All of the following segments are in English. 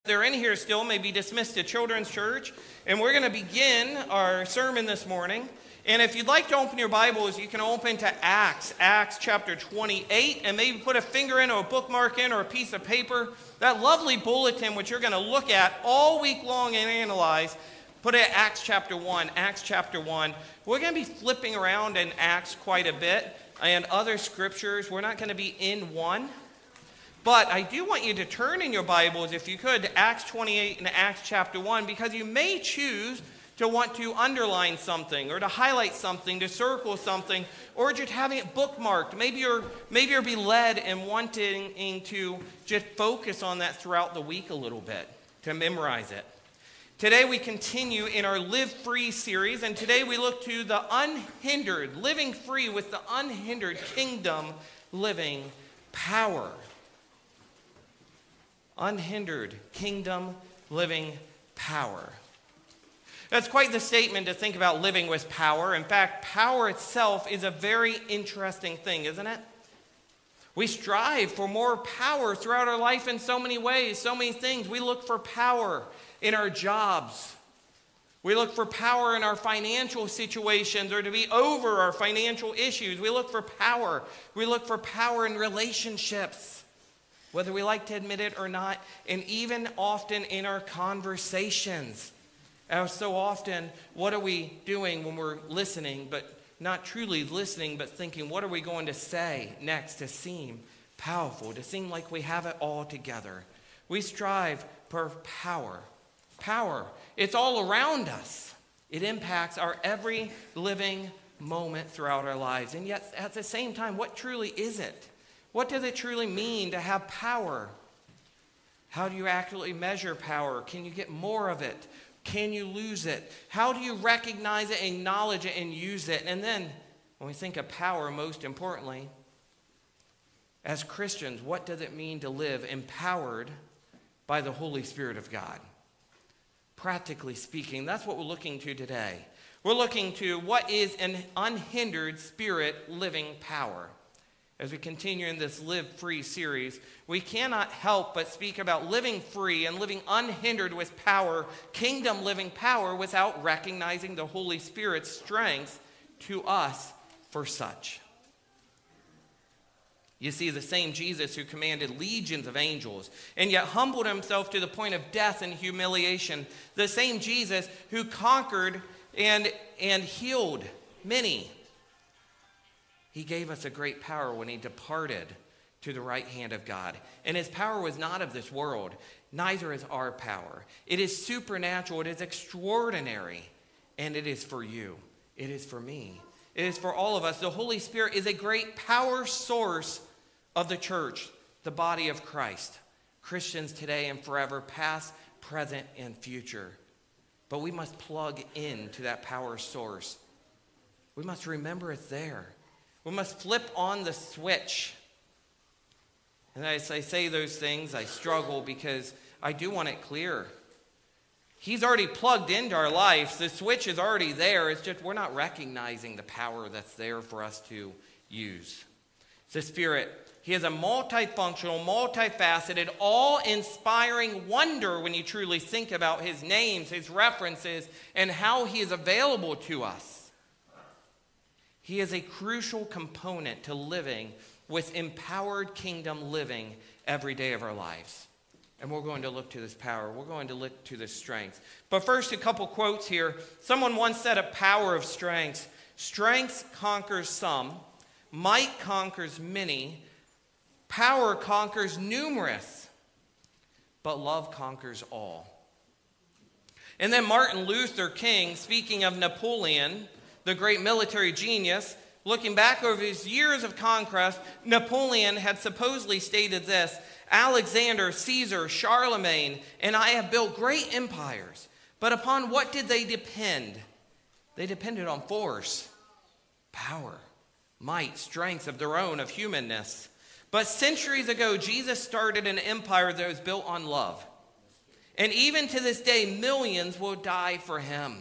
They're in here still, may be dismissed to Children's Church. And we're going to begin our sermon this morning. And if you'd like to open your Bibles, you can open to Acts chapter 28, and maybe put a finger in or a bookmark in or a piece of paper. That lovely bulletin, which you're going to look at all week long and analyze, put it at Acts chapter 1. Acts chapter 1. We're going to be flipping around in Acts quite a bit and other scriptures. We're not going to be in one. But I do want you to turn in your Bibles, if you could, to Acts 28 and Acts chapter 1, because you may choose to want to underline something or to highlight something, to circle something, or just having it bookmarked. Maybe you'll be led in wanting to just focus on that throughout the week a little bit, to memorize it. Today we continue in our Live Free series, and today we look to the unhindered, living free with the unhindered kingdom living power. Unhindered kingdom living power. That's quite the statement to think about living with power. In fact, power itself is a very interesting thing, isn't it? We strive for more power throughout our life in so many ways, so many things. We look for power in our jobs. We look for power in our financial situations or to be over our financial issues. We look for power. We look for power in relationships, whether we like to admit it or not, and even often in our conversations. So often, what are we doing when we're listening, but not truly listening, but thinking, what are we going to say next to seem powerful, to seem like we have it all together? We strive for power. Power, it's all around us. It impacts our every living moment throughout our lives. And yet, at the same time, what truly is it? What does it truly mean to have power? How do you accurately measure power? Can you get more of it? Can you lose it? How do you recognize it, acknowledge it, and use it? And then, when we think of power, most importantly, as Christians, what does it mean to live empowered by the Holy Spirit of God? Practically speaking, that's what we're looking to today. We're looking to what is an unhindered spirit living power. As we continue in this Live Free series, we cannot help but speak about living free and living unhindered with power, kingdom living power, without recognizing the Holy Spirit's strength to us for such. You see, the same Jesus who commanded legions of angels and yet humbled himself to the point of death and humiliation, the same Jesus who conquered and healed many, he gave us a great power when he departed to the right hand of God. And his power was not of this world. Neither is our power. It is supernatural. It is extraordinary. And it is for you. It is for me. It is for all of us. The Holy Spirit is a great power source of the church, the body of Christ. Christians today and forever, past, present, and future. But we must plug into that power source. We must remember it's there. We must flip on the switch. And as I say those things, I struggle because I do want it clear. He's already plugged into our lives. The switch is already there. It's just we're not recognizing the power that's there for us to use. The Spirit, he is a multifunctional, multifaceted, all-inspiring wonder when you truly think about his names, his references, and how he is available to us. He is a crucial component to living with empowered kingdom living every day of our lives. And we're going to look to this power. We're going to look to this strength. But first, a couple quotes here. Someone once said a power of strength. Strength conquers some. Might conquers many. Power conquers numerous. But love conquers all. And then Martin Luther King, speaking of Napoleon, the great military genius, looking back over his years of conquest, Napoleon had supposedly stated this: Alexander, Caesar, Charlemagne, and I have built great empires. But upon what did they depend? They depended on force, power, might, strength of their own, of humanness. But centuries ago, Jesus started an empire that was built on love. And even to this day, millions will die for him.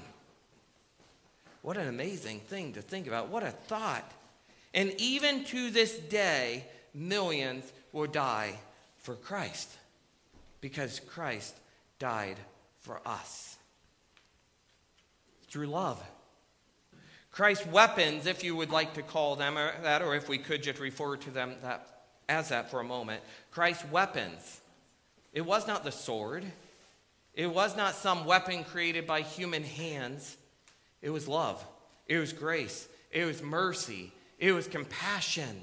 What an amazing thing to think about. What a thought. And even to this day, millions will die for Christ, because Christ died for us. Through love. Christ's weapons, if you would like to call them that, or if we could just refer to them as that for a moment. Christ's weapons. It was not the sword. It was not some weapon created by human hands. It was love. It was grace. It was mercy. It was compassion.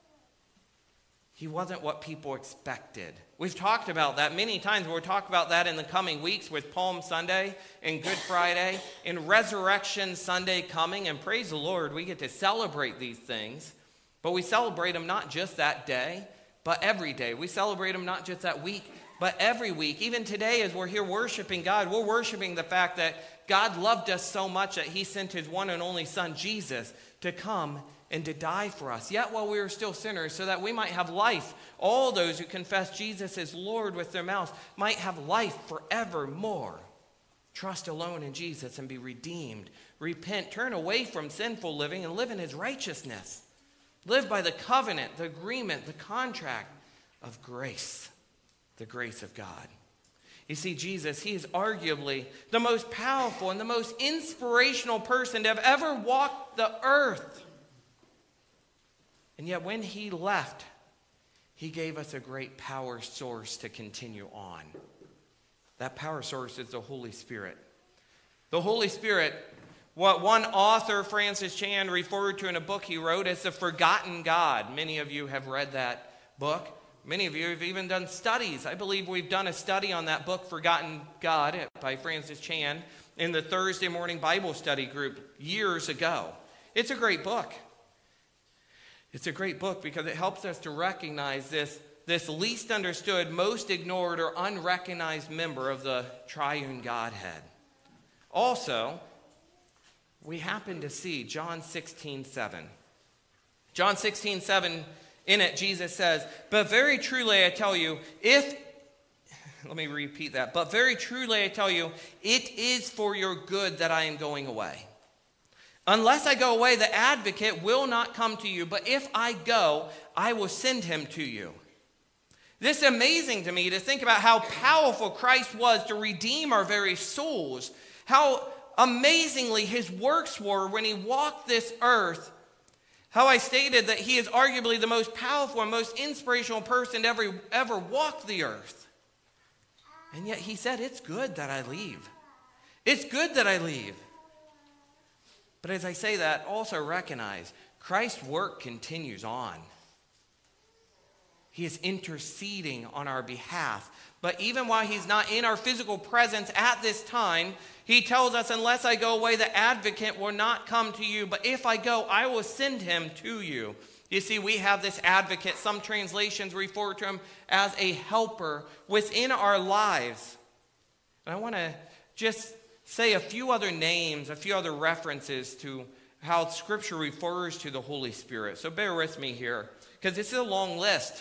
He wasn't what people expected. We've talked about that many times. We'll talk about that in the coming weeks with Palm Sunday and Good Friday and Resurrection Sunday coming. And praise the Lord, we get to celebrate these things. But we celebrate them not just that day, but every day. We celebrate them not just that week, but every week. Even today as we're here worshiping God, we're worshiping the fact that God loved us so much that he sent his one and only son, Jesus, to come and to die for us, yet while we were still sinners, so that we might have life. All those who confess Jesus as Lord with their mouths might have life forevermore. Trust alone in Jesus and be redeemed. Repent, turn away from sinful living and live in his righteousness. Live by the covenant, the agreement, the contract of grace, the grace of God. You see, Jesus, he is arguably the most powerful and the most inspirational person to have ever walked the earth. And yet when he left, he gave us a great power source to continue on. That power source is the Holy Spirit. The Holy Spirit, what one author, Francis Chan, referred to in a book he wrote as the forgotten God. Many of you have read that book. Many of you have even done studies. I believe we've done a study on that book, Forgotten God, by Francis Chan, in the Thursday morning Bible study group years ago. It's a great book. It's a great book because it helps us to recognize this least understood, most ignored, or unrecognized member of the triune Godhead. Also, we happen to see John 16:7. John 16:7, in it, Jesus says, "But very truly I tell you, let me repeat that. But very truly I tell you, it is for your good that I am going away. Unless I go away, the advocate will not come to you. But if I go, I will send him to you." This is amazing to me to think about how powerful Christ was to redeem our very souls. How amazingly his works were when he walked this earth. How I stated that he is arguably the most powerful and most inspirational person to ever walk the earth. And yet he said, it's good that I leave. It's good that I leave. But as I say that, also recognize Christ's work continues on. He is interceding on our behalf. But even while he's not in our physical presence at this time, he tells us, unless I go away, the advocate will not come to you. But if I go, I will send him to you. You see, we have this advocate. Some translations refer to him as a helper within our lives. And I want to just say a few other names, a few other references to how Scripture refers to the Holy Spirit. So bear with me here, because this is a long list.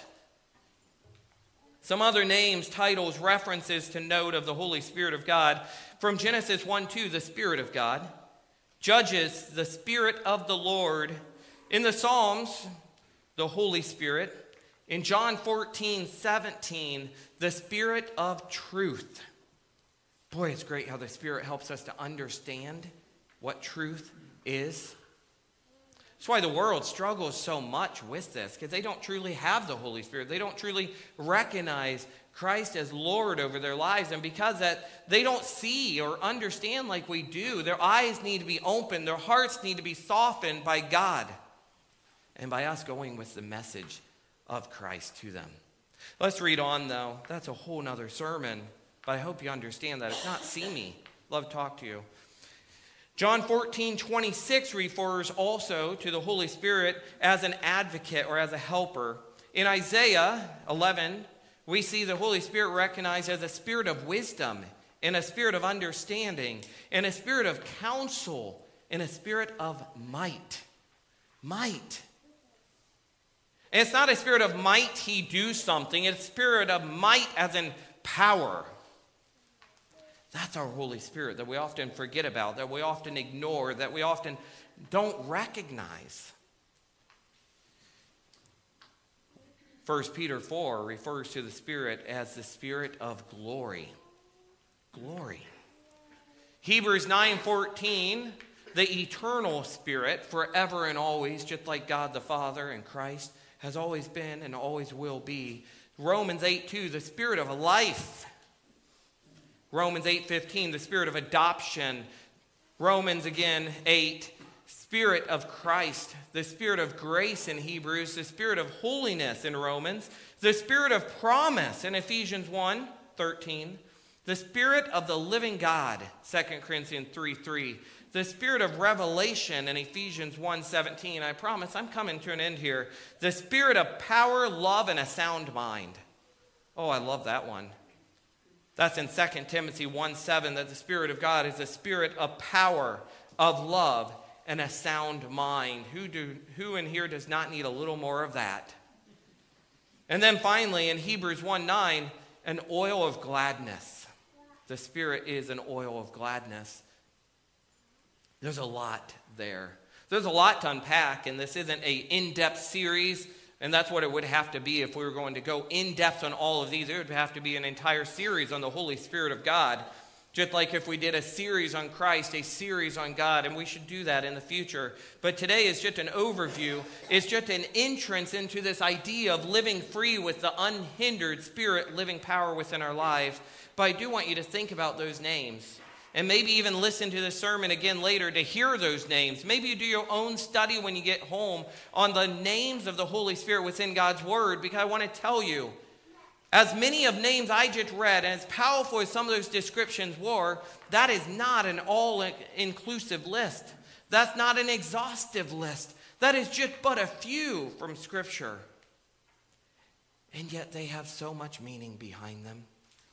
Some other names, titles, references to note of the Holy Spirit of God. From Genesis 1:2, the Spirit of God. Judges, the Spirit of the Lord. In the Psalms, the Holy Spirit. In John 14:17, the Spirit of truth. Boy, it's great how the Spirit helps us to understand what truth is. That's why the world struggles so much with this, because they don't truly have the Holy Spirit. They don't truly recognize Christ as Lord over their lives. And because that they don't see or understand like we do, their eyes need to be opened, their hearts need to be softened by God and by us going with the message of Christ to them. Let's read on, though. That's a whole nother sermon, but I hope you understand that. If not, see me. Love to talk to you. John 14:26 refers also to the Holy Spirit as an advocate or as a helper. In Isaiah 11, we see the Holy Spirit recognized as a spirit of wisdom and a spirit of understanding and a spirit of counsel and a spirit of might. Might. And it's not a spirit of might he do something. It's a spirit of might as in power. That's our Holy Spirit that we often forget about, that we often ignore, that we often don't recognize. 1 Peter 4 refers to the Spirit as the Spirit of glory. glory. Hebrews 9:14, the eternal Spirit, forever and always, just like God the Father and Christ, has always been and always will be. Romans 8:2, the Spirit of life. Romans 8:15, the Spirit of adoption. Romans again 8, Spirit of Christ. The Spirit of grace in Hebrews. The Spirit of holiness in Romans. The Spirit of promise in Ephesians 1:13. The Spirit of the living God, 2 Corinthians 3:3. The Spirit of revelation in Ephesians 1:17. I promise I'm coming to an end here. The Spirit of power, love, and a sound mind. Oh, I love that one. That's in 2 Timothy 1:7, that the Spirit of God is the Spirit of power, of love, and a sound mind. Who in here does not need a little more of that? And then finally, in Hebrews 1:9, an oil of gladness. The Spirit is an oil of gladness. There's a lot there. There's a lot to unpack, and this isn't an in-depth series, and that's what it would have to be if we were going to go in-depth on all of these. It would have to be an entire series on the Holy Spirit of God, just like if we did a series on Christ, a series on God, and we should do that in the future. But today is just an overview. It's just an entrance into this idea of living free with the unhindered Spirit living power within our lives. But I do want you to think about those names. And maybe even listen to the sermon again later to hear those names. Maybe you do your own study when you get home on the names of the Holy Spirit within God's Word. Because I want to tell you, as many of names I just read, and as powerful as some of those descriptions were, that is not an all-inclusive list. That's not an exhaustive list. That is just but a few from Scripture. And yet they have so much meaning behind them.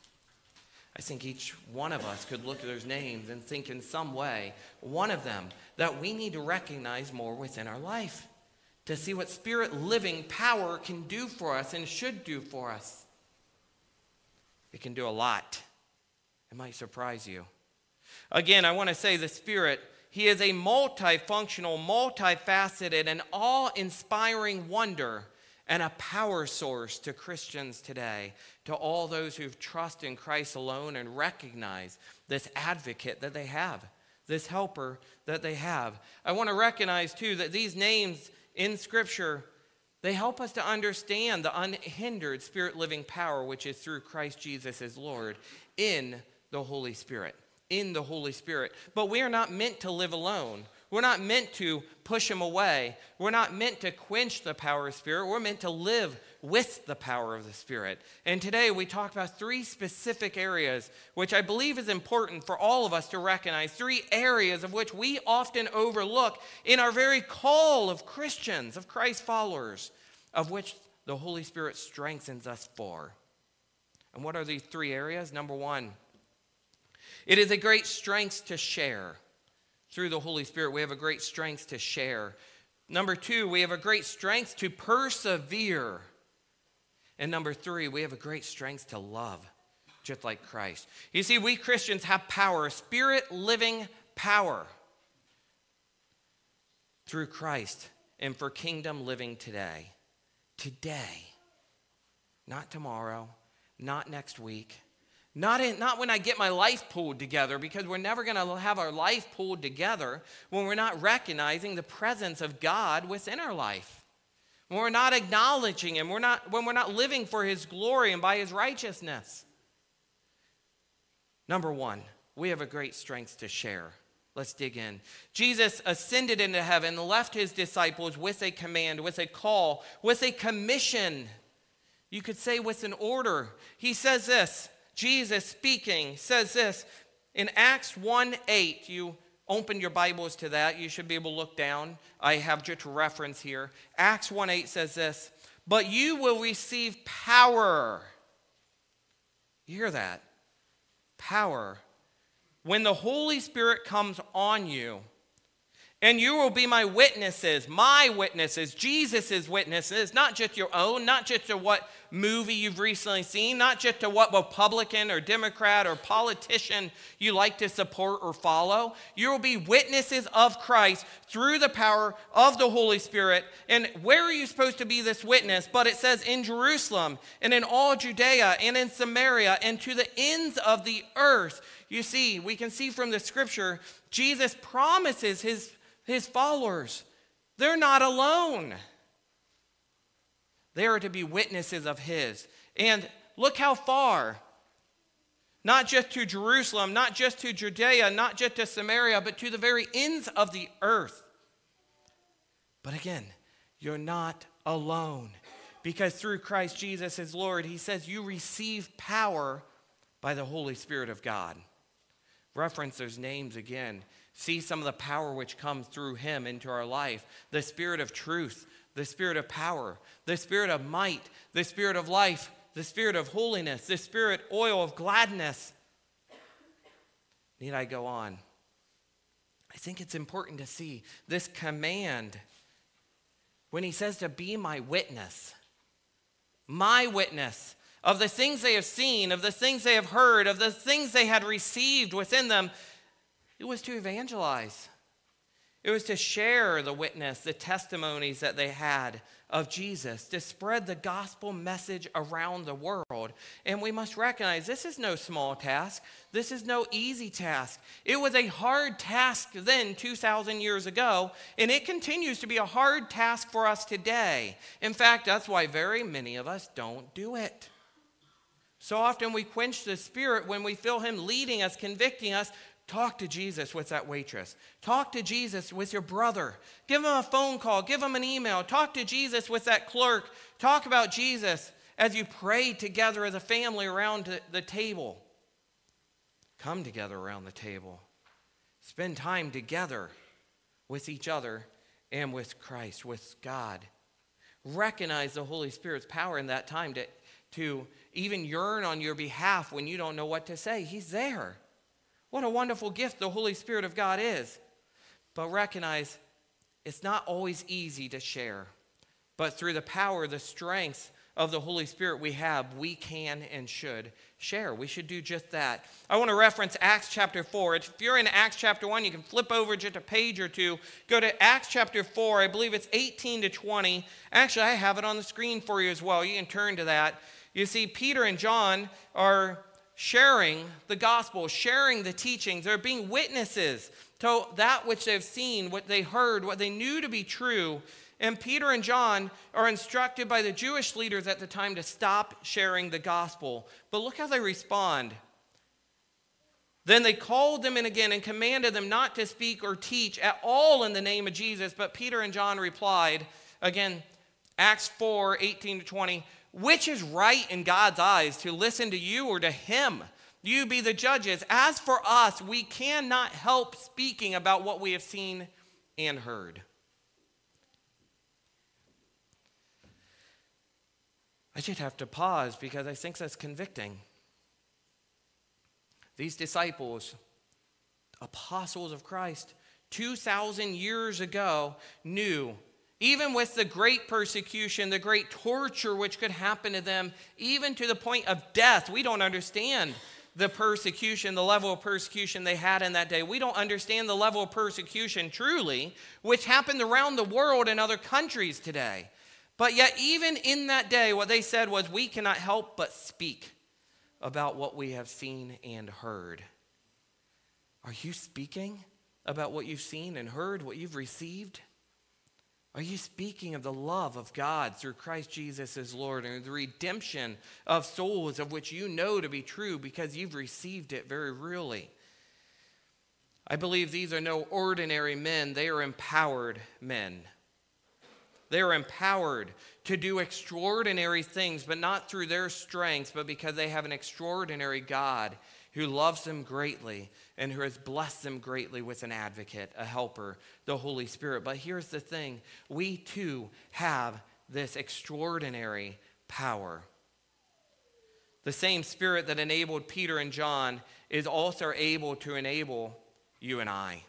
I think each one of us could look at those names and think in some way, one of them, that we need to recognize more within our life to see what Spirit living power can do for us and should do for us. It can do a lot. It might surprise you. Again, I want to say the Spirit, He is a multifunctional, multifaceted, and awe-inspiring wonder and a power source to Christians today, to all those who trust in Christ alone and recognize this advocate that they have, this helper that they have. I want to recognize, too, that these names in Scripture, they help us to understand the unhindered Spirit-living power which is through Christ Jesus as Lord in the Holy Spirit. In the Holy Spirit. But we are not meant to live alone. We're not meant to push Him away. We're not meant to quench the power of Spirit. We're meant to live with the power of the Spirit. And today we talk about three specific areas, which I believe is important for all of us to recognize. Three areas of which we often overlook in our very call of Christians, of Christ followers, of which the Holy Spirit strengthens us for. And what are these three areas? Number one, it is a great strength to share. Through the Holy Spirit, we have a great strength to share. Number two, we have a great strength to persevere. And number three, we have a great strength to love, just like Christ. You see, we Christians have power, Spirit-living power through Christ and for kingdom living today. Today. Not tomorrow, not next week. Not when I get my life pulled together, because we're never going to have our life pulled together when we're not recognizing the presence of God within our life. When we're not acknowledging Him, when we're not living for His glory and by His righteousness. Number one, we have a great strength to share. Let's dig in. Jesus ascended into heaven and left His disciples with a command, with a call, with a commission. You could say with an order. He says this. Jesus speaking says this in Acts 1:8. You open your Bibles to that. You should be able to look down. I have just a reference here. Acts 1:8 says this, but you will receive power. You hear that? Power. When the Holy Spirit comes on you, and you will be my witnesses, Jesus' witnesses, not just your own, not just what movie you've recently seen, not just to what Republican or Democrat or politician you like to support or follow. You will be witnesses of Christ through the power of the Holy Spirit. And where are you supposed to be this witness? But it says in Jerusalem and in all Judea and in Samaria and to the ends of the earth. You see, we can see from the scripture, Jesus promises his followers, they're not alone. They are to be witnesses of his. And look how far. Not just to Jerusalem, not just to Judea, not just to Samaria, but to the very ends of the earth. But again, you're not alone. Because through Christ Jesus as Lord, he says you receive power by the Holy Spirit of God. Reference those names again. See some of the power which comes through him into our life. The Spirit of truth, the Spirit of power, the Spirit of might, the Spirit of life, the Spirit of holiness, the Spirit oil of gladness. Need I go on? I think it's important to see this command when he says to be my witness of the things they have seen, of the things they have heard, of the things they had received within them. It was to evangelize. It was to share the witness, the testimonies that they had of Jesus, to spread the gospel message around the world. And we must recognize this is no small task. This is no easy task. It was a hard task then, 2,000 years ago, and it continues to be a hard task for us today. In fact, that's why very many of us don't do it. So often we quench the Spirit when we feel him leading us, convicting us. Talk to Jesus with that waitress. Talk to Jesus with your brother. Give him a phone call. Give him an email. Talk to Jesus with that clerk. Talk about Jesus as you pray together as a family around the table. Come together around the table. Spend time together with each other and with Christ, with God. Recognize the Holy Spirit's power in that time to even yearn on your behalf when you don't know what to say. He's there. What a wonderful gift the Holy Spirit of God is. But recognize it's not always easy to share. But through the power, the strength of the Holy Spirit we have, we can and should share. We should do just that. I want to reference Acts chapter 4. If you're in Acts chapter 1, you can flip over just a page or two. Go to Acts chapter 4. I believe it's 18 to 20. Actually, I have it on the screen for you as well. You can turn to that. You see, Peter and John are sharing the gospel, sharing the teachings. They're being witnesses to that which they've seen, what they heard, what they knew to be true. And Peter and John are instructed by the Jewish leaders at the time to stop sharing the gospel. But look how they respond. Then they called them in again and commanded them not to speak or teach at all in the name of Jesus. But Peter and John replied, again, Acts 4, 18 to 20, which is right in God's eyes, to listen to you or to him? You be the judges. As for us, we cannot help speaking about what we have seen and heard. I should have to pause because I think that's convicting. These disciples, apostles of Christ, 2,000 years ago, knew, even with the great persecution, the great torture which could happen to them, even to the point of death. We don't understand the persecution, the level of persecution they had in that day. We don't understand the level of persecution, truly, which happened around the world in other countries today. But yet, even in that day, what they said was, we cannot help but speak about what we have seen and heard. Are you speaking about what you've seen and heard, what you've received? Are you speaking of the love of God through Christ Jesus as Lord and the redemption of souls of which you know to be true because you've received it very really? I believe these are no ordinary men. They are empowered men. They are empowered to do extraordinary things, but not through their strength, but because they have an extraordinary God who loves them greatly and who has blessed them greatly with an advocate, a helper, the Holy Spirit. But here's the thing. We too have this extraordinary power. The same Spirit that enabled Peter and John is also able to enable you and I.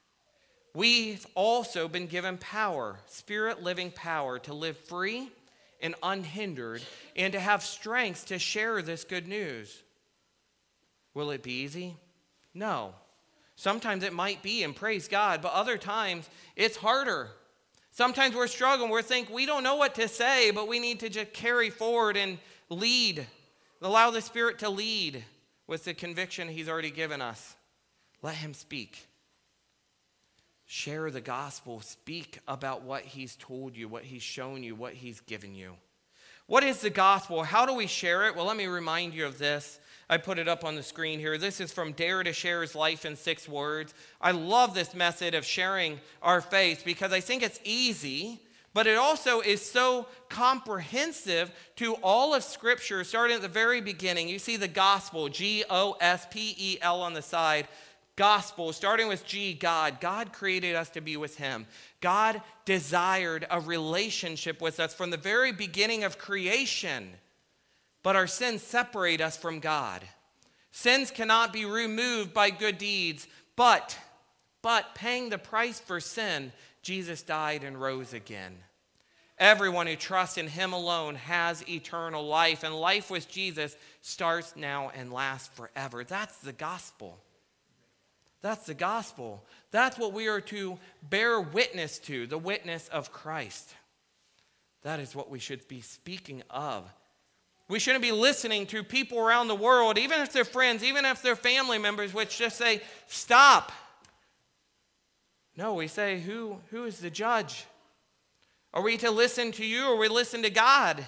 We've also been given power, Spirit-living power, to live free and unhindered and to have strength to share this good news. Will it be easy? No. Sometimes it might be, and praise God, but other times it's harder. Sometimes we're struggling. We think we don't know what to say, but we need to just carry forward and lead. Allow the Spirit to lead with the conviction He's already given us. Let Him speak. Share the gospel. Speak about what He's told you, what He's shown you, what He's given you. What is the gospel? How do we share it? Well, let me remind you of this. I put it up on the screen here. This is from Dare to Share's Life in 6 Words. I love this method of sharing our faith because I think it's easy, but it also is so comprehensive to all of Scripture, starting at the very beginning. You see the gospel, G-O-S-P-E-L on the side. Gospel, starting with G, God. God created us to be with Him. God desired a relationship with us from the very beginning of creation. But our sins separate us from God. Sins cannot be removed by good deeds. But paying the price for sin, Jesus died and rose again. Everyone who trusts in Him alone has eternal life. And life with Jesus starts now and lasts forever. That's the gospel. That's the gospel. That's what we are to bear witness to, the witness of Christ. That is what we should be speaking of. We shouldn't be listening to people around the world, even if they're friends, even if they're family members, which just say, stop. No, we say, who is the judge? Are we to listen to you or we listen to God?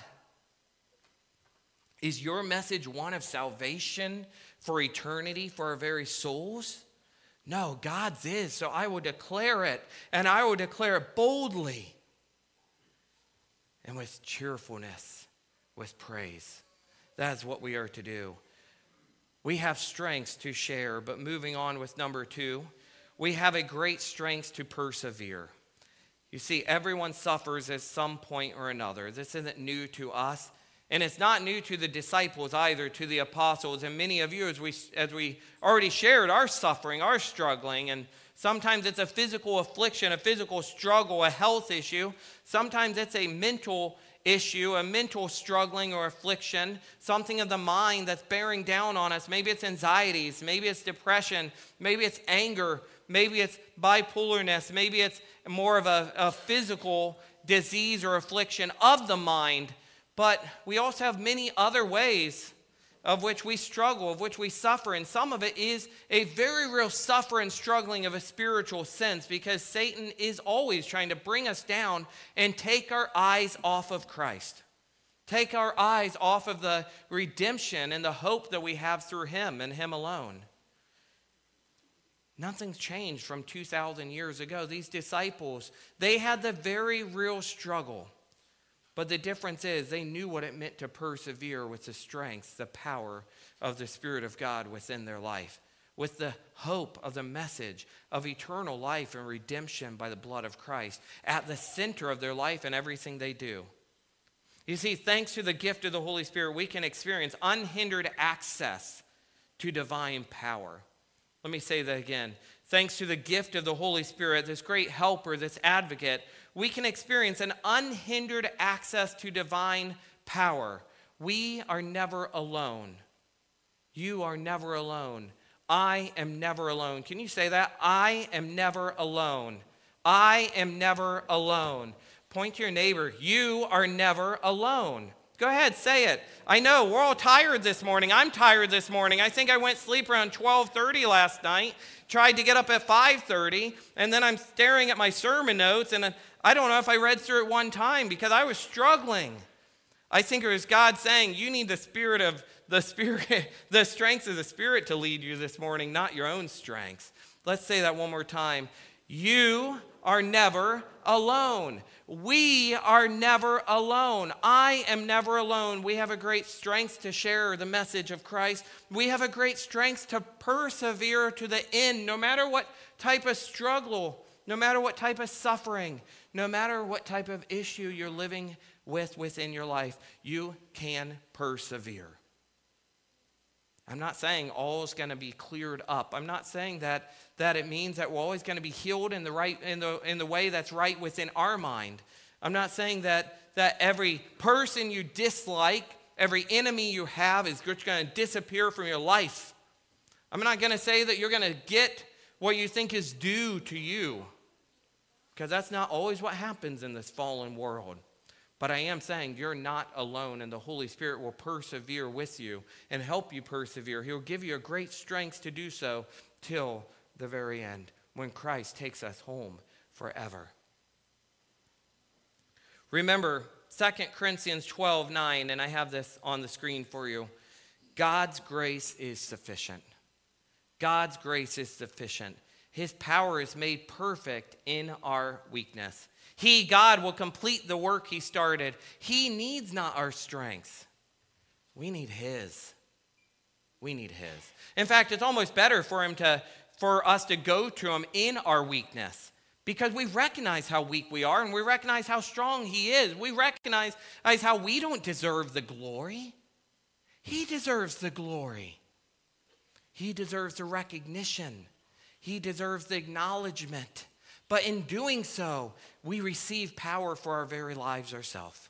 Is your message one of salvation for eternity, for our very souls? No, God's is, so I will declare it, and I will declare it boldly and with cheerfulness, with praise. That is what we are to do. We have strengths to share, but moving on with number 2, we have a great strength to persevere. You see, everyone suffers at some point or another. This isn't new to us. And it's not new to the disciples either, to the apostles. And many of you, as we already shared, are suffering, are struggling. And sometimes it's a physical affliction, a physical struggle, a health issue. Sometimes it's a mental issue, a mental struggling or affliction, something of the mind that's bearing down on us. Maybe it's anxieties, maybe it's depression, maybe it's anger, maybe it's bipolarness, maybe it's more of a physical disease or affliction of the mind. But we also have many other ways of which we struggle, of which we suffer. And some of it is a very real suffer and struggling of a spiritual sense, because Satan is always trying to bring us down and take our eyes off of Christ. Take our eyes off of the redemption and the hope that we have through Him and Him alone. Nothing's changed from 2,000 years ago. These disciples, they had the very real struggle. But the difference is they knew what it meant to persevere with the strength, the power of the Spirit of God within their life, with the hope of the message of eternal life and redemption by the blood of Christ at the center of their life and everything they do. You see, thanks to the gift of the Holy Spirit, we can experience unhindered access to divine power. Let me say that again. Thanks to the gift of the Holy Spirit, this great helper, this advocate, we can experience an unhindered access to divine power. We are never alone. You are never alone. I am never alone. Can you say that? I am never alone. I am never alone. Point to your neighbor. You are never alone. Go ahead, say it. I know, we're all tired this morning. I'm tired this morning. I think I went to sleep around 12:30 last night, tried to get up at 5:30, and then I'm staring at my sermon notes, and I don't know if I read through it one time because I was struggling. I think it was God saying, you need the strength of the Spirit to lead you this morning, not your own strengths. Let's say that one more time. You are never alone. We are never alone. I am never alone. We have a great strength to share the message of Christ. We have a great strength to persevere to the end, no matter what type of struggle, no matter what type of suffering, no matter what type of issue you're living with within your life, you can persevere. I'm not saying all is going to be cleared up. I'm not saying that it means that we're always going to be healed in the way that's right within our mind. I'm not saying that every person you dislike, every enemy you have is just going to disappear from your life. I'm not going to say that you're going to get what you think is due to you, because that's not always what happens in this fallen world. But I am saying you're not alone, and the Holy Spirit will persevere with you and help you persevere. He'll give you a great strength to do so till the very end, when Christ takes us home forever. Remember 2 Corinthians 12:9, and I have this on the screen for you. God's grace is sufficient. God's grace is sufficient. His power is made perfect in our weakness. He, God, will complete the work he started. He needs not our strength. We need his. We need his. In fact, it's almost better for us to go to him in our weakness, because we recognize how weak we are, and we recognize how strong he is. We recognize how we don't deserve the glory. He deserves the glory. He deserves the recognition. He deserves the acknowledgement. But in doing so, we receive power for our very lives ourselves.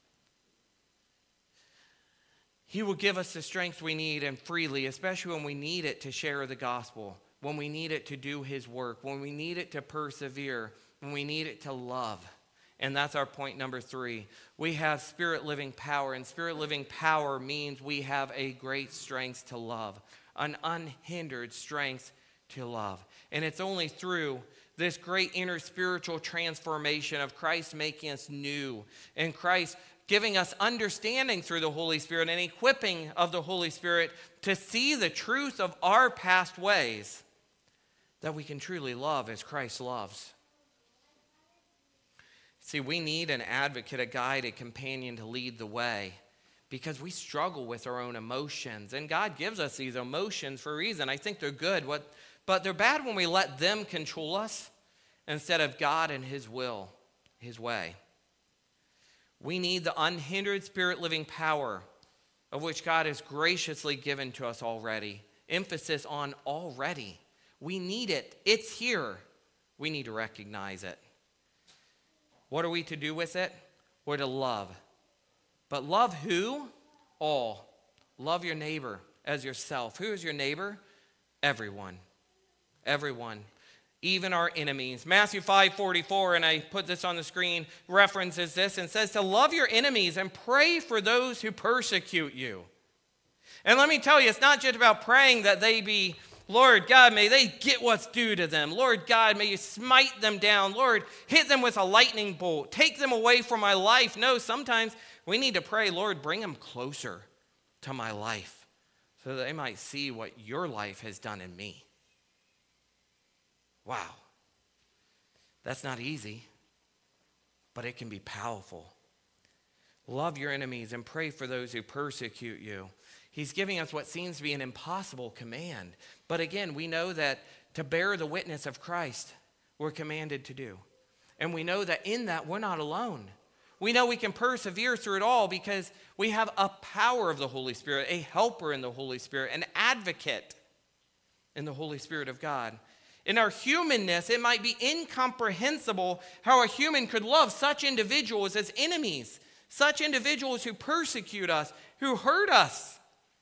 He will give us the strength we need, and freely, especially when we need it to share the gospel, when we need it to do his work, when we need it to persevere, when we need it to love. And that's our point number 3. We have spirit-living power, and spirit-living power means we have a great strength to love, an unhindered strength to love. And it's only through this great inner spiritual transformation of Christ making us new, and Christ giving us understanding through the Holy Spirit and equipping of the Holy Spirit to see the truth of our past ways, that we can truly love as Christ loves. See, we need an advocate, a guide, a companion to lead the way, because we struggle with our own emotions. And God gives us these emotions for a reason. I think they're good, but they're bad when we let them control us instead of God and his will, his way. We need the unhindered spirit-living power of which God has graciously given to us already. Emphasis on already. We need it. It's here. We need to recognize it. What are we to do with it? We're to love. But love who? All. Love your neighbor as yourself. Who is your neighbor? Everyone. Everyone. Even our enemies. Matthew 5:44, and I put this on the screen, references this and says to love your enemies and pray for those who persecute you. And let me tell you, it's not just about praying that they be, Lord God, may they get what's due to them. Lord God, may you smite them down. Lord, hit them with a lightning bolt. Take them away from my life. No, sometimes we need to pray, Lord, bring them closer to my life so that they might see what your life has done in me. Wow. That's not easy, but it can be powerful. Love your enemies and pray for those who persecute you. He's giving us what seems to be an impossible command. But again, we know that to bear the witness of Christ, we're commanded to do. And we know that in that, we're not alone. We know we can persevere through it all because we have a power of the Holy Spirit, a helper in the Holy Spirit, an advocate in the Holy Spirit of God. In our humanness, it might be incomprehensible how a human could love such individuals as enemies, such individuals who persecute us, who hurt us.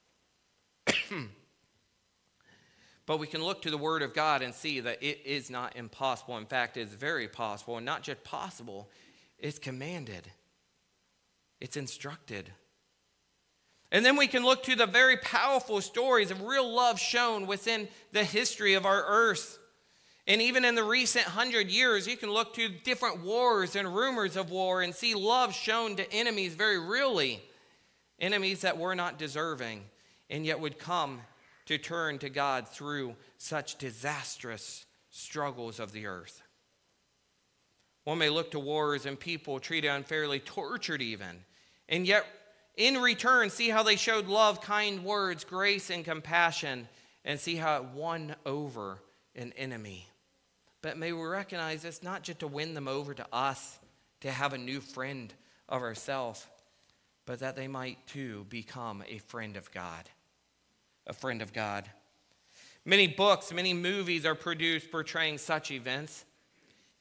But we can look to the Word of God and see that it is not impossible. In fact, it is very possible, and not just possible, it's commanded. It's instructed. And then we can look to the very powerful stories of real love shown within the history of our earth. And even in the recent 100 years, you can look to different wars and rumors of war and see love shown to enemies very really. Enemies that were not deserving and yet would come to turn to God through such disastrous struggles of the earth. One may look to wars and people treated unfairly, tortured even, and yet in return see how they showed love, kind words, grace, and compassion, and see how it won over an enemy. But may we recognize it's not just to win them over to us, to have a new friend of ourselves, but that they might too become a friend of God. A friend of God. Many books, many movies are produced portraying such events.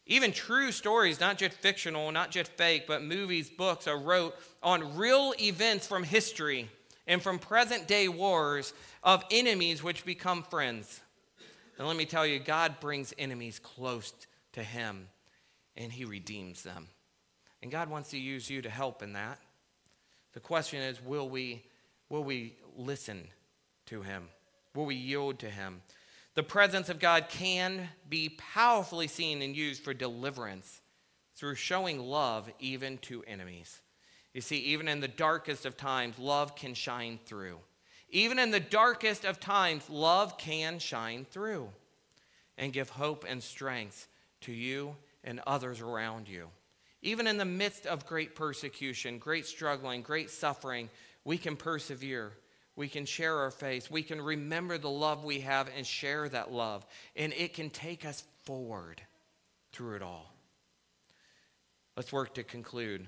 Even true stories, not just fictional, not just fake, but movies, books are wrote on real events from history and from present day wars of enemies which become friends. And let me tell you, God brings enemies close to him and he redeems them. And God wants to use you to help in that. The question is, will we listen to him? Will we yield to him? The presence of God can be powerfully seen and used for deliverance through showing love even to enemies. You see, even in the darkest of times, love can shine through. Even in the darkest of times, love can shine through and give hope and strength to you and others around you. Even in the midst of great persecution, great struggling, great suffering, we can persevere. We can share our faith. We can remember the love we have and share that love. And it can take us forward through it all. Let's work to conclude.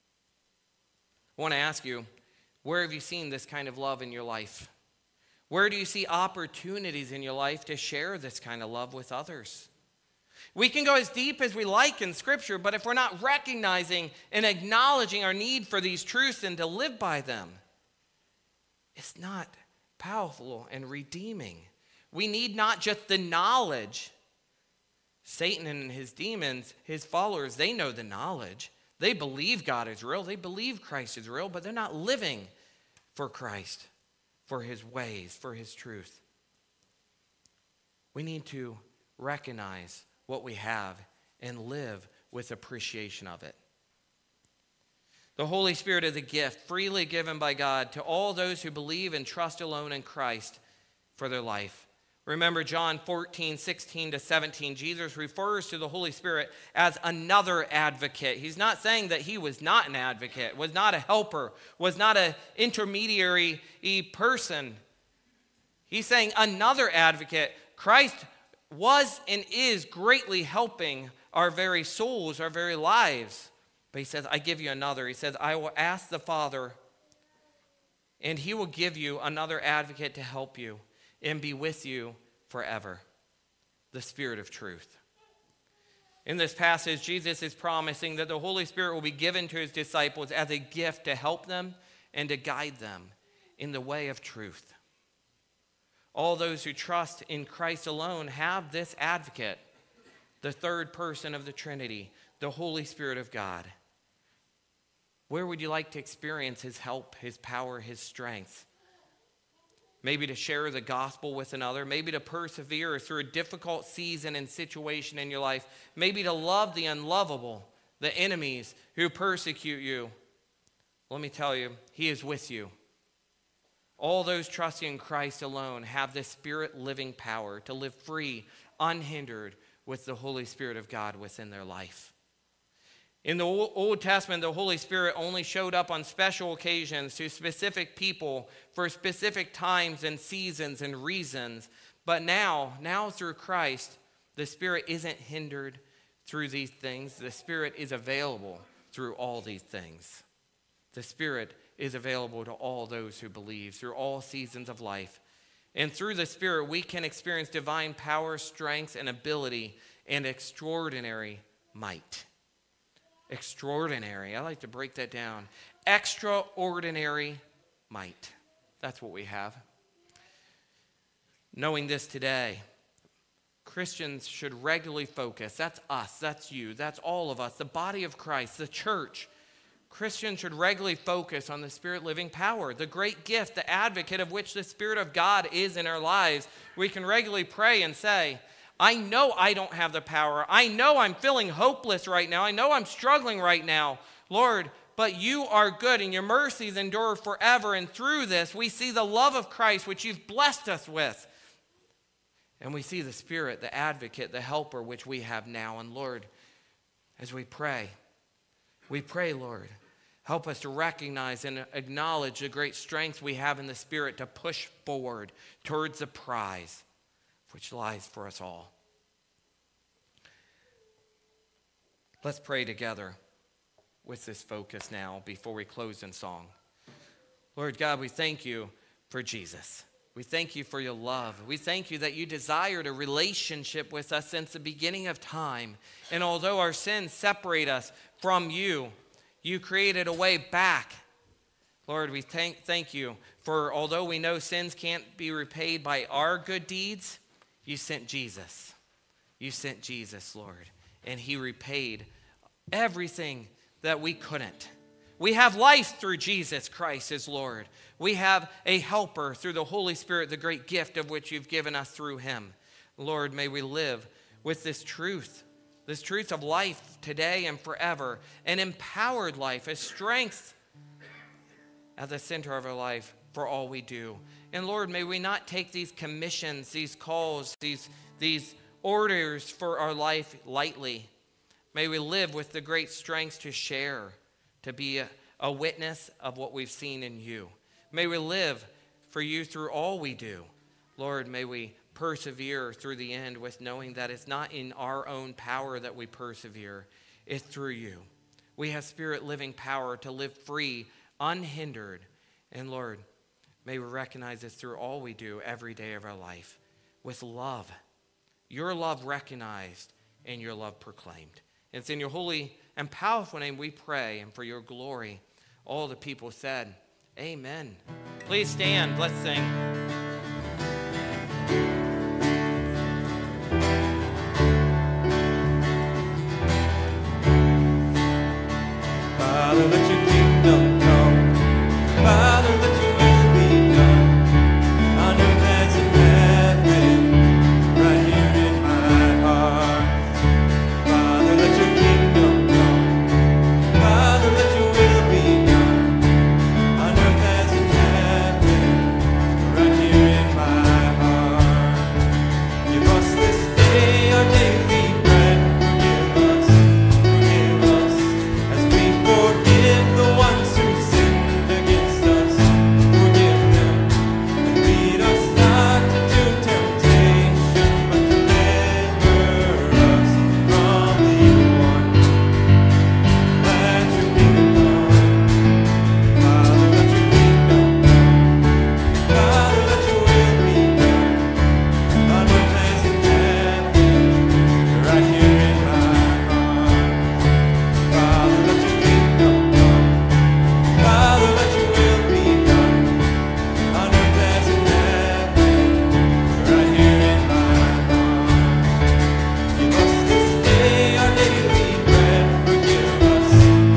I want to ask you, where have you seen this kind of love in your life? Where do you see opportunities in your life to share this kind of love with others? We can go as deep as we like in Scripture, but if we're not recognizing and acknowledging our need for these truths and to live by them, it's not powerful and redeeming. We need not just the knowledge. Satan and his demons, his followers, they know the knowledge. They believe God is real. They believe Christ is real, but they're not living for Christ, for his ways, for his truth. We need to recognize what we have and live with appreciation of it. The Holy Spirit is a gift freely given by God to all those who believe and trust alone in Christ for their life. Remember John 14:16-17, Jesus refers to the Holy Spirit as another advocate. He's not saying that he was not an advocate, was not a helper, was not an intermediary person. He's saying another advocate. Christ was and is greatly helping our very souls, our very lives. But he says, I give you another. He says, I will ask the Father, and he will give you another advocate to help you and be with you forever, the Spirit of truth. In this passage, Jesus is promising that the Holy Spirit will be given to his disciples as a gift to help them and to guide them in the way of truth. All those who trust in Christ alone have this advocate, the third person of the Trinity, the Holy Spirit of God. Where would you like to experience his help, his power, his strength? Maybe to share the gospel with another, maybe to persevere through a difficult season and situation in your life, maybe to love the unlovable, the enemies who persecute you. Let me tell you, he is with you. All those trusting in Christ alone have this Spirit-living power to live free, unhindered with the Holy Spirit of God within their life. In the Old Testament, the Holy Spirit only showed up on special occasions to specific people for specific times and seasons and reasons. But now through Christ, the Spirit isn't hindered through these things. The Spirit is available through all these things. The Spirit is available to all those who believe through all seasons of life. And through the Spirit, we can experience divine power, strength, and ability, and extraordinary might. Extraordinary. I like to break that down. Extraordinary might. That's what we have. Knowing this today, Christians should regularly focus. That's us. That's you. That's all of us. The body of Christ, the church. Christians should regularly focus on the Spirit-living power, the great gift, the advocate of which the Spirit of God is in our lives. We can regularly pray and say, I know I don't have the power. I know I'm feeling hopeless right now. I know I'm struggling right now. Lord, but you are good and your mercies endure forever. And through this, we see the love of Christ, which you've blessed us with. And we see the Spirit, the advocate, the helper, which we have now. And Lord, as we pray, Lord, help us to recognize and acknowledge the great strength we have in the Spirit to push forward towards the prize which lies for us all. Let's pray together with this focus now before we close in song. Lord God, we thank you for Jesus. We thank you for your love. We thank you that you desired a relationship with us since the beginning of time. And although our sins separate us from you, you created a way back. Lord, we thank you for, although we know sins can't be repaid by our good deeds, you sent Jesus. You sent Jesus, Lord, and he repaid everything that we couldn't. We have life through Jesus Christ as Lord. We have a helper through the Holy Spirit, the great gift of which you've given us through him. Lord, may we live with this truth of life today and forever, an empowered life, a strength at the center of our life for all we do. And Lord, may we not take these commissions, these calls, these orders for our life lightly. May we live with the great strength to share, to be a witness of what we've seen in you. May we live for you through all we do. Lord, may we persevere through the end with knowing that it's not in our own power that we persevere. It's through you. We have spirit living power to live free, unhindered. And Lord, may we recognize this through all we do every day of our life with love. Your love recognized and your love proclaimed. It's in your holy and powerful name we pray, and for your glory. All the people said, amen. Please stand. Let's sing. Father, let your kingdom come. Father, let your will be done on earth as in heaven, right here in my heart. Father, let your kingdom come. Father, let your will be done on earth as in heaven, right here in my heart. Give us this day our daily bread. Forgive us as we forgive the ones who sinned against us. Forgive them, and lead us not into temptation, but deliver us from the evil one. Let your kingdom come. Father, let your kingdom come. Father, let your will be done on earth as in heaven, right here in my heart. Father, let your kingdom come. Father, let your will be done on earth as in heaven, right here in my heart. Give us this day our daily bread. Forgive us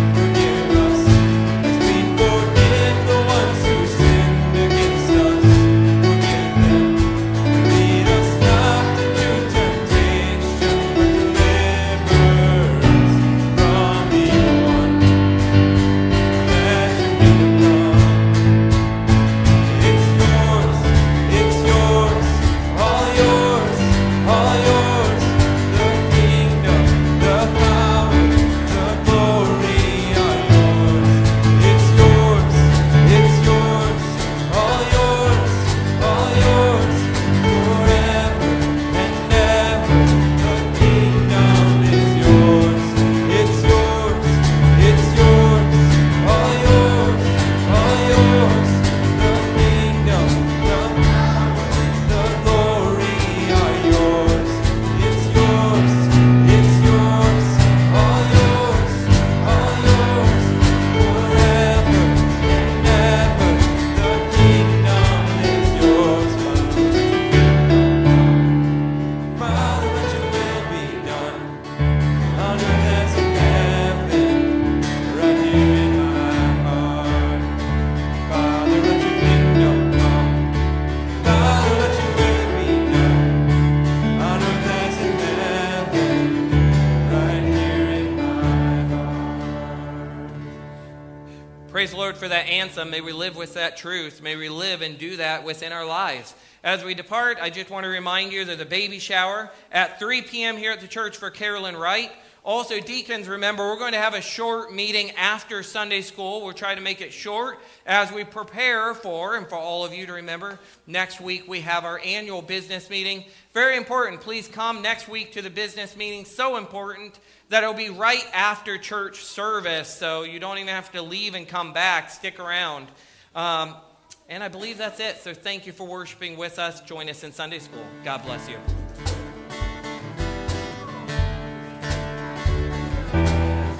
as we forgive the ones who sinned against us. Forgive them, and lead us not into temptation, but deliver us from the evil one. Let your kingdom come. It's yours, all yours, all yours. The kingdom, the power, the glory are yours. It's yours, all yours, all yours. Forever and ever, the kingdom is yours. It's yours, all yours, all yours. The kingdom, the power, the glory are yours. It's yours, all yours, all yours. Forever and ever, the kingdom is yours. Father, let your will be done on earth as in heaven, right here in my heart. Father, let your kingdom come. Father, let your will be done on earth as in heaven, right here in my heart. Praise the Lord for that anthem. May we live with that truth. May we live and do that within our lives. As we depart, I just want to remind you that the baby shower at 3 p.m. here at the church for Carolyn Wright. Also, deacons, remember, we're going to have a short meeting after Sunday school. We'll try to make it short as we prepare for, and for all of you to remember, next week we have our annual business meeting. Very important. Please come next week to the business meeting. So important that it'll be right after church service, so you don't even have to leave and come back. Stick around. And I believe that's it. So thank you for worshiping with us. Join us in Sunday school. God bless you.